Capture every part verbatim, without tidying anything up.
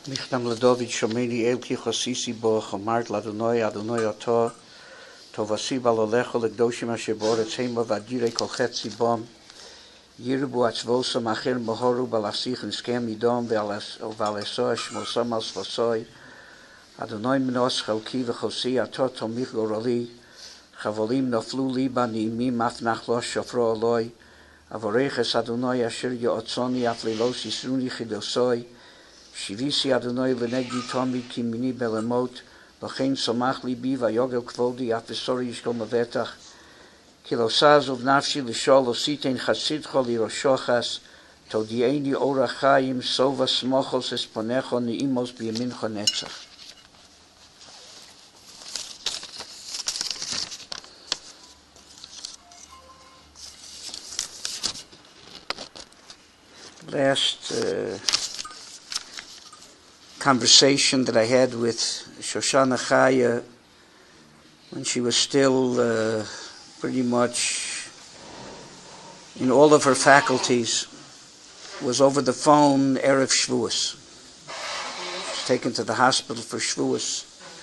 Michtam David Shomeni Elki Chosisi Bo Chomart Ladonoi Adonoi Oto Tovasi Balolecho Legdoshim Asher Boretz Hema Vadire Kol Chetzi Bom Yirbu Atzvosa Machir Mohoru Balasich Niskem Idom Valeso Shmosam Al Svosoi Adonoi Menos Chalki V'Chosi Ato Tomich Gorali Chavolim Noflu Liba Niimim Afnach Lo Shofro Eloi Avoreches Adonoi Asher Yotzoni Aflilos Yisruni Chidosoi Shivisi Adonai Lenegi Tomi Kimini Belemot Lochein Somach Libi Vayogel Kvodi Afisori Yishkol Mavetach Kilosaz of Nafshi Lishol Ositein Chasidcho Liroshochas Todieni Orachayim Sova Smochos Esponecho Niimos Biyamincho Netzach. Last uh, conversation that I had with Shoshana Chaya when she was still uh, pretty much in all of her faculties was over the phone Erev Shavuos. She was taken to the hospital for Shavuos.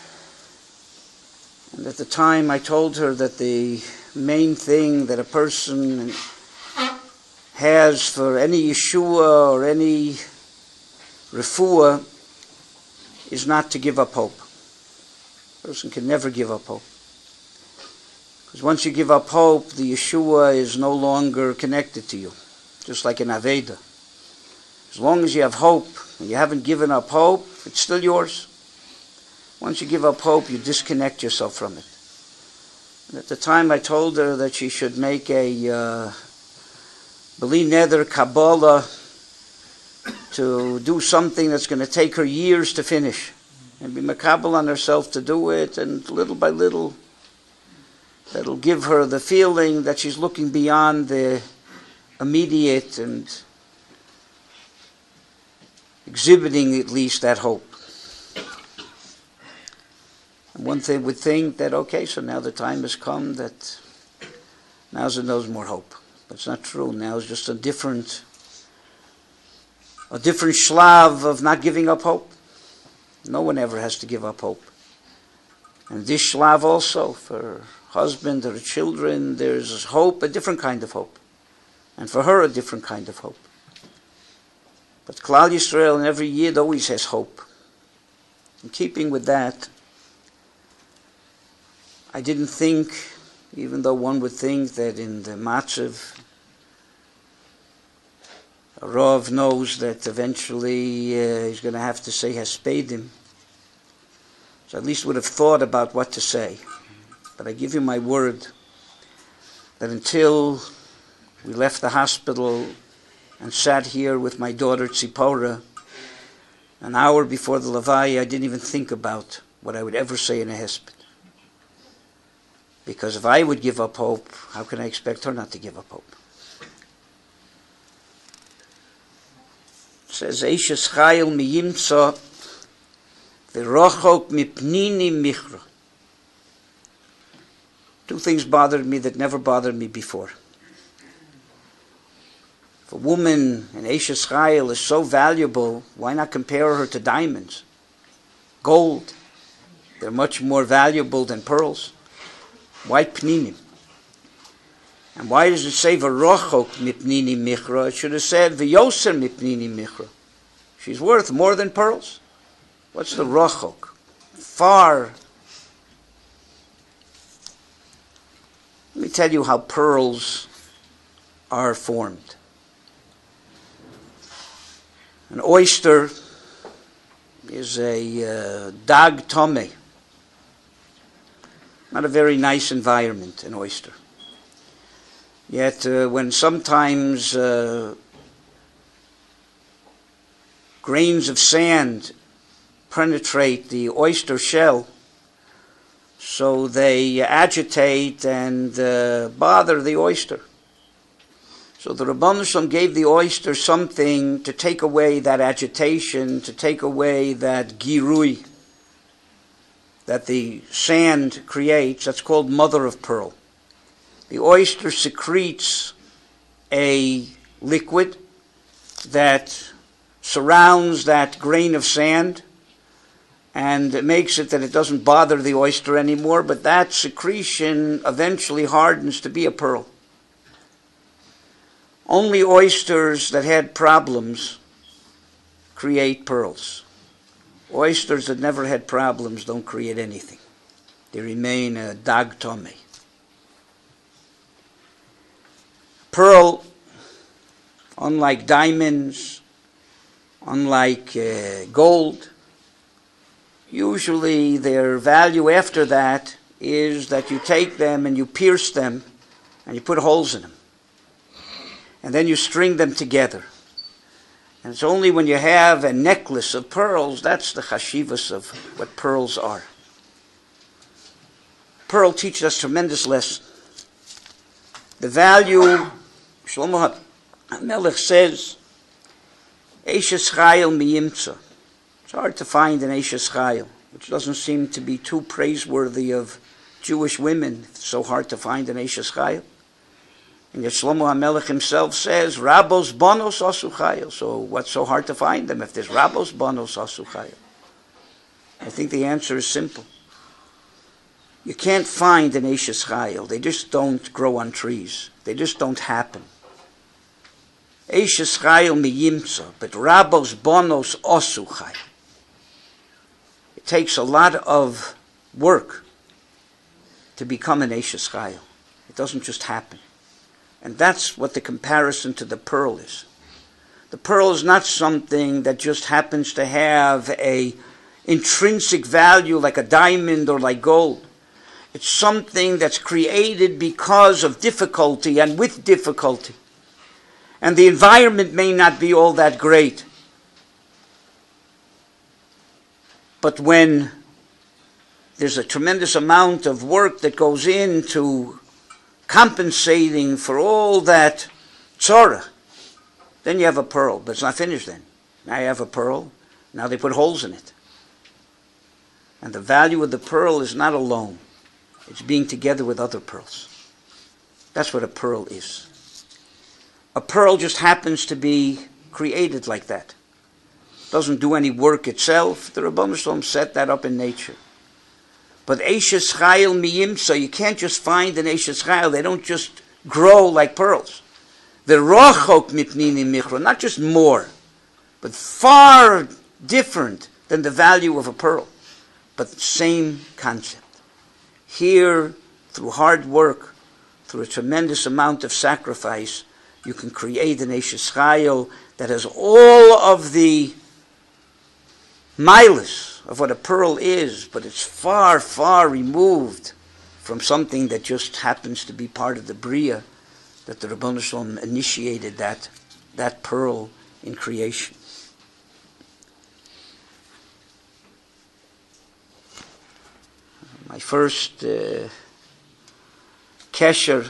And at the time I told her that the main thing that a person has for any Yeshua or any refuah is not to give up hope. A person can never give up hope. Because once you give up hope, the Yeshua is no longer connected to you. Just like an Aveda. As long as you have hope, and you haven't given up hope, it's still yours. Once you give up hope, you disconnect yourself from it. And at the time I told her that she should make a uh, Beli Neder Kabbalah to do something that's going to take her years to finish and be makabel on herself to do it, and little by little that'll give her the feeling that she's looking beyond the immediate and exhibiting at least that hope. And one thing would think that, okay, so now the time has come that now's there knows more hope. But it's not true. Now it's just a different a different shlav of not giving up hope. No one ever has to give up hope. And this shlav also, for her husband or children, there's hope, a different kind of hope. And for her, a different kind of hope. But Klal Yisrael in every Yid always has hope. In keeping with that, I didn't think, even though one would think that in the matzav, Rav knows that eventually uh, he's going to have to say Hespedim. So at least would have thought about what to say. But I give you my word that until we left the hospital and sat here with my daughter Tzipora, an hour before the Levaya, I didn't even think about what I would ever say in a Hesped. Because if I would give up hope, how can I expect her not to give up hope? It says, Eishes Chayil miyimtza v'rochok mipnini michra. Two things bothered me that never bothered me before. If a woman, an Eishes Chayil, is so valuable, why not compare her to diamonds? Gold. They're much more valuable than pearls. Why pninim? And why does it say v'rochok mipnini michra? It should have said v'yoser mipnini michra. She's worth more than pearls. What's the rochok? Far. Let me tell you how pearls are formed. An oyster is a uh, dag tome. Not a very nice environment, an oyster. Yet uh, when sometimes uh, grains of sand penetrate the oyster shell, so they agitate and uh, bother the oyster. So the Rebbeinu Shalom gave the oyster something to take away that agitation, to take away that girui that the sand creates. That's called mother of pearl. The oyster secretes a liquid that surrounds that grain of sand, and it makes it that it doesn't bother the oyster anymore, but that secretion eventually hardens to be a pearl. Only oysters that had problems create pearls. Oysters that never had problems don't create anything. They remain a dag tome. Pearl, unlike diamonds, unlike uh, gold, usually their value after that is that you take them and you pierce them and you put holes in them. And then you string them together. And it's only when you have a necklace of pearls, that's the chashivas of what pearls are. Pearl teaches us tremendous lesson. The value, Shlomo HaMelech says, Eishes Chayil miyimtza. It's hard to find an Eishes Chayil, which doesn't seem to be too praiseworthy of Jewish women. It's so hard to find an Eishes Chayil. And yet Shlomo HaMelech himself says, Rabos bonos asu chayil. So what's so hard to find them if there's Rabos bonos asu chayil? I think the answer is simple. You can't find an Eishes Chayil. They just don't grow on trees. They just don't happen. Eishes Chayil miyimtza, but Rabos bonos asu chayil. It takes a lot of work to become an Eishes Chayil. It doesn't just happen. And that's what the comparison to the pearl is. The pearl is not something that just happens to have a intrinsic value like a diamond or like gold. It's something that's created because of difficulty and with difficulty. And the environment may not be all that great. But when there's a tremendous amount of work that goes into compensating for all that tzorah, then you have a pearl. But it's not finished then. Now you have a pearl. Now they put holes in it. And the value of the pearl is not alone. It's being together with other pearls. That's what a pearl is. A pearl just happens to be created like that. Doesn't do any work itself. The Rebbeinu Shalom set that up in nature. But Eishes Chayil miyimtza, you can't just find an Eishes Chayil. They don't just grow like pearls. They're rochok mipnini michro, not just more, but far different than the value of a pearl. But the same concept. Here, through hard work, through a tremendous amount of sacrifice, you can create an Eishes Chayil that has all of the milas of what a pearl is, but it's far, far removed from something that just happens to be part of the Bria, that the Rebbeinu Shalom initiated that, that pearl in creation. My first uh, kesher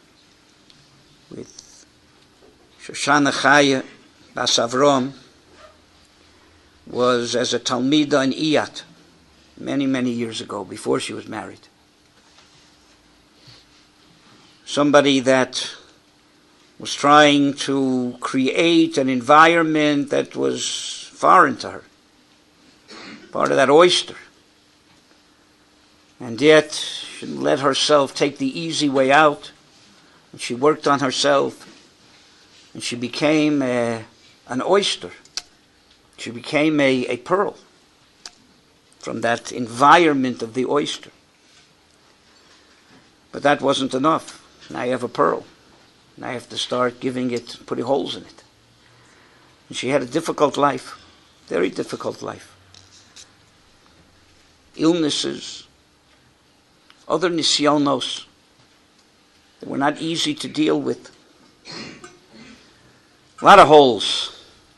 with Shoshana Chaya Bas Avrom was as a Talmida in Iyat, many, many years ago, before she was married. Somebody that was trying to create an environment that was foreign to her, part of that oyster. And yet, she let herself take the easy way out, and she worked on herself, and she became a, an oyster. She became a, a pearl from that environment of the oyster. But that wasn't enough. Now you have a pearl. Now you have to start giving it, putting holes in it. And she had a difficult life, very difficult life. Illnesses, other nisyonos that were not easy to deal with. A lot of holes.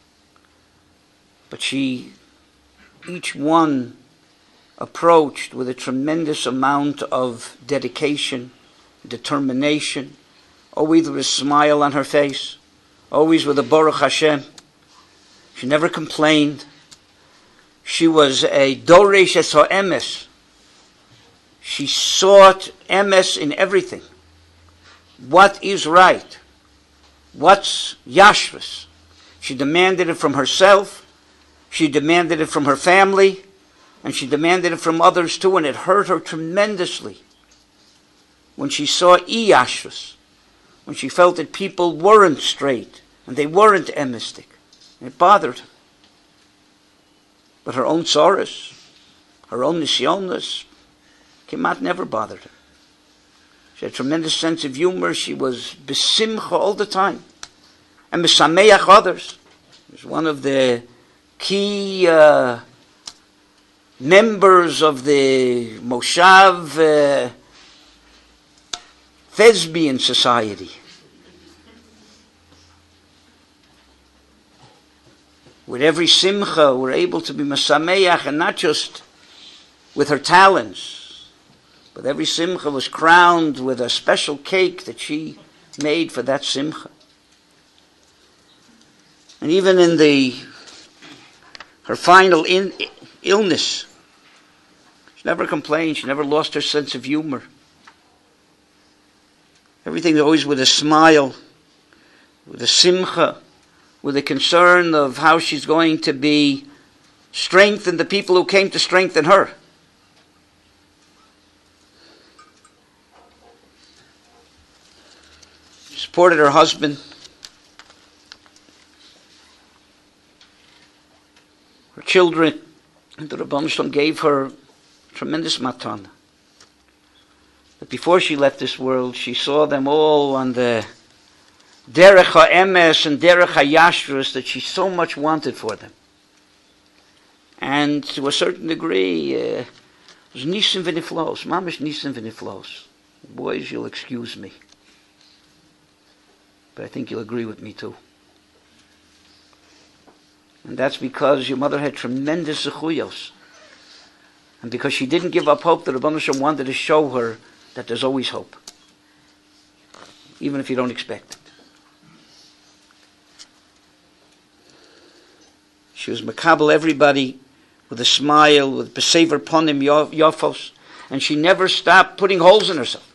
But she, each one, approached with a tremendous amount of dedication, determination, always with a smile on her face, always with a Baruch Hashem. She never complained. She was a Doresh es ha'emes. She sought emes in everything. What is right? What's yashvus? She demanded it from herself. She demanded it from her family. And she demanded it from others too. And it hurt her tremendously when she saw iyashrus, when she felt that people weren't straight and they weren't emistic. It bothered her. But her own sorrows, her own nisyonos, Kimat never bothered her. She had a tremendous sense of humor. She was besimcha all the time. And mesameach others. She was one of the key uh, members of the Moshav uh, Thespian Society. With every simcha, we're able to be mesameach, and not just with her talents, but every simcha was crowned with a special cake that she made for that simcha. And even in the her final in, illness, she never complained. She never lost her sense of humor. Everything always with a smile, with a simcha, with a concern of how she's going to be strengthen the people who came to strengthen her. She supported her husband. Her children, and the Rebbeinu Shalom gave her tremendous matana. But before she left this world, she saw them all on the derech ha'emes and derech ha'yashrus that she so much wanted for them. And to a certain degree, uh, it was nisim v'niflos, mamish nisim v'niflos. Boys, you'll excuse me, but I think you'll agree with me too. And that's because your mother had tremendous zechuyos. And because she didn't give up hope, the Rebbeinu Shalom wanted to show her that there's always hope, even if you don't expect it. She was makabel everybody with a smile, with besever ponim yofos, and she never stopped putting holes in herself,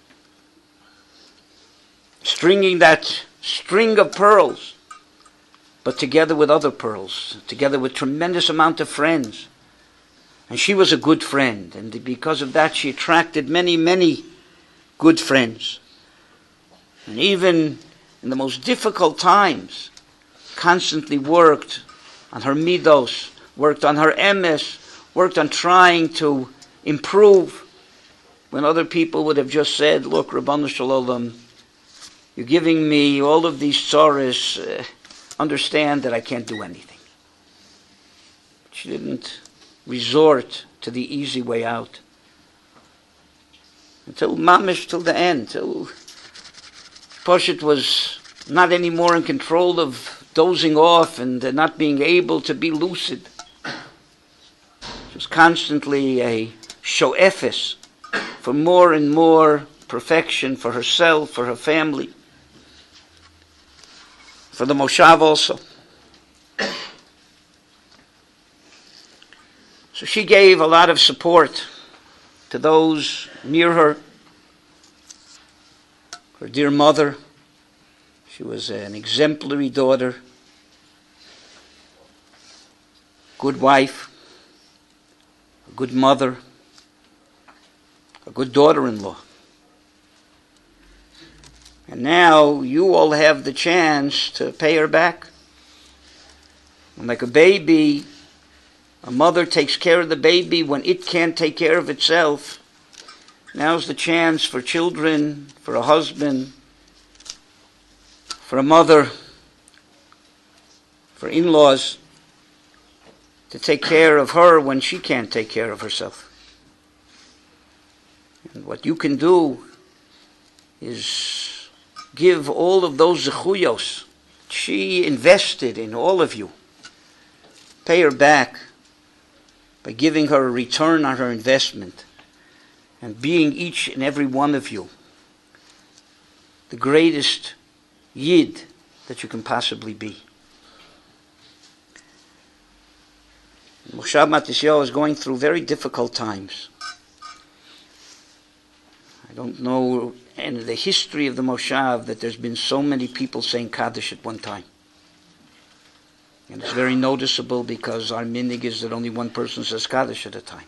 stringing that string of pearls, but together with other pearls, together with tremendous amount of friends. And she was a good friend, and because of that she attracted many, many good friends. And even in the most difficult times, constantly worked on her midos, worked on her emes, worked on trying to improve, when other people would have just said, look, Rabbanu Shalom, you're giving me all of these sorrows, uh, understand that I can't do anything. She didn't resort to the easy way out. Until mamish, till the end, till Poshet was not anymore in control of dozing off and uh, not being able to be lucid. She was constantly a shoefes for more and more perfection for herself, for her family, for the Moshav also. So she gave a lot of support to those near her. Her dear mother, she was an exemplary daughter, good wife, a good mother, a good daughter-in-law. And now you all have the chance to pay her back. And like a baby, a mother takes care of the baby when it can't take care of itself. Now's the chance for children, for a husband, for a mother, for in-laws, to take care of her when she can't take care of herself. And what you can do is give all of those zechuyos she invested in all of you. Pay her back by giving her a return on her investment and being each and every one of you the greatest yid that you can possibly be. Moshav Matisyahu is going through very difficult times. I don't know in the history of the Moshav that there's been so many people saying Kaddish at one time. And it's very noticeable because our minhag is that only one person says Kaddish at a time.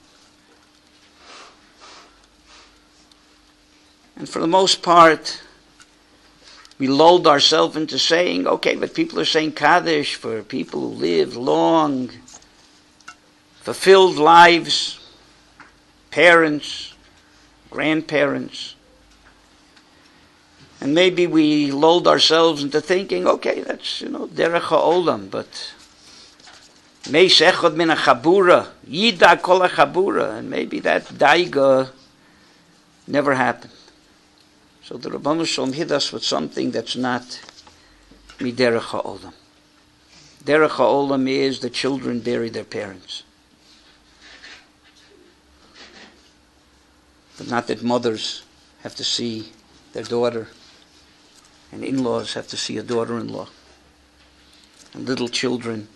And for the most part, we lulled ourselves into saying, okay, but people are saying Kaddish for people who live long, fulfilled lives, parents, grandparents. And maybe we lulled ourselves into thinking, okay, that's, you know, derech ha'olam, but meis echad min ha'chabura, yida kol ha'chabura, and maybe that daiga never happened. So the Rabbanu Shalom hit us with something that's not miderech ha'olam. Derech ha'olam is the children bury their parents. But not that mothers have to see their daughter, and in-laws have to see a daughter-in-law. And little children,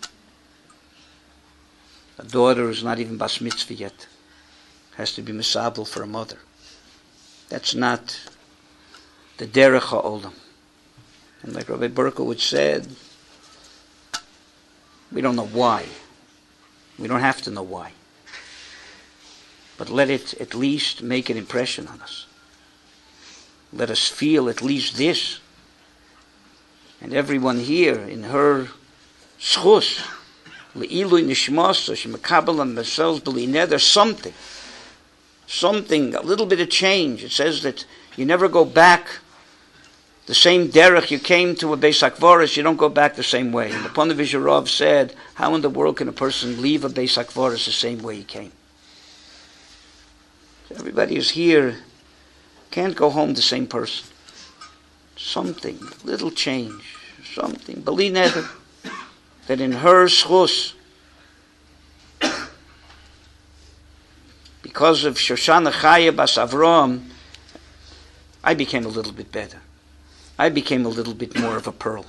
a daughter is not even bas mitzvah yet, has to be misabel for a mother. That's not the derech ha'olam. And like Rabbi Berkowitz said, we don't know why. We don't have to know why. But let it at least make an impression on us. Let us feel at least this. And everyone here in her schus, le'ilui nishmasa, shemekabel on themselves, b'lineh, there's something. Something, a little bit of change. It says that you never go back the same derech you came to a Beis HaKvoros, you don't go back the same way. And the Ponevezher Rav said, how in the world can a person leave a Beis HaKvoros the same way he came? So everybody who's here can't go home the same person. Something, little change, something. B'lineh, that in her schus, because of Shoshana Chaya Bas Avram, I became a little bit better. I became a little bit more of a pearl.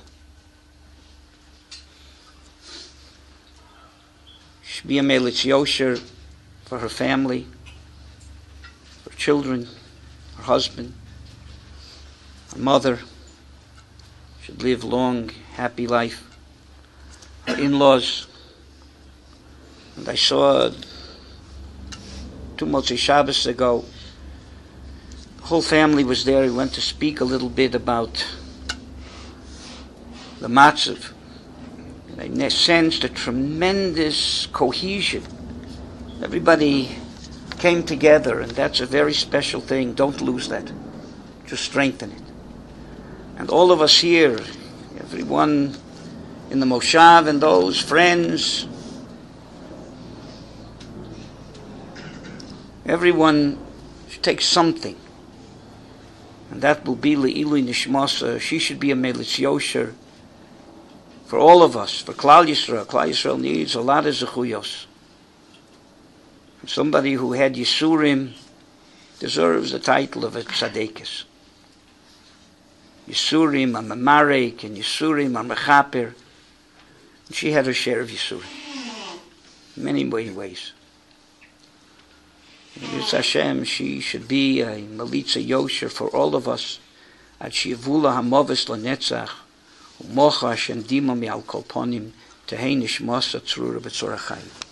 Shbia Melitz Yosher for her family, her children, her husband, her mother should live long, happy life. Her in-laws. And I saw two Motzei Shabbos ago, the whole family was there. He went to speak a little bit about the matzav. And I sensed a tremendous cohesion. Everybody came together, and that's a very special thing. Don't lose that. Just strengthen it. And all of us here, everyone in the Moshav and those friends, everyone should take something. And that will be Le'ilui Nishmasa. She should be a Melitz Yosher for all of us, for Klal Yisrael. Klal Yisrael needs a lot of zechuyos. Somebody who had Yisurim deserves the title of a tzadekis. Yisurim are Mamarek and Yisurim are Mechaper. She had her share of Yisurim. In many, many ways. Yitz Hashem, she should be a Melitza Yosher for all of us. Ad Shivula Hamovis Lanetzach, Umocha Hashem Dima Mi'al Kolponim, Tehei Nishmasa Tzrura B'tzorachayim.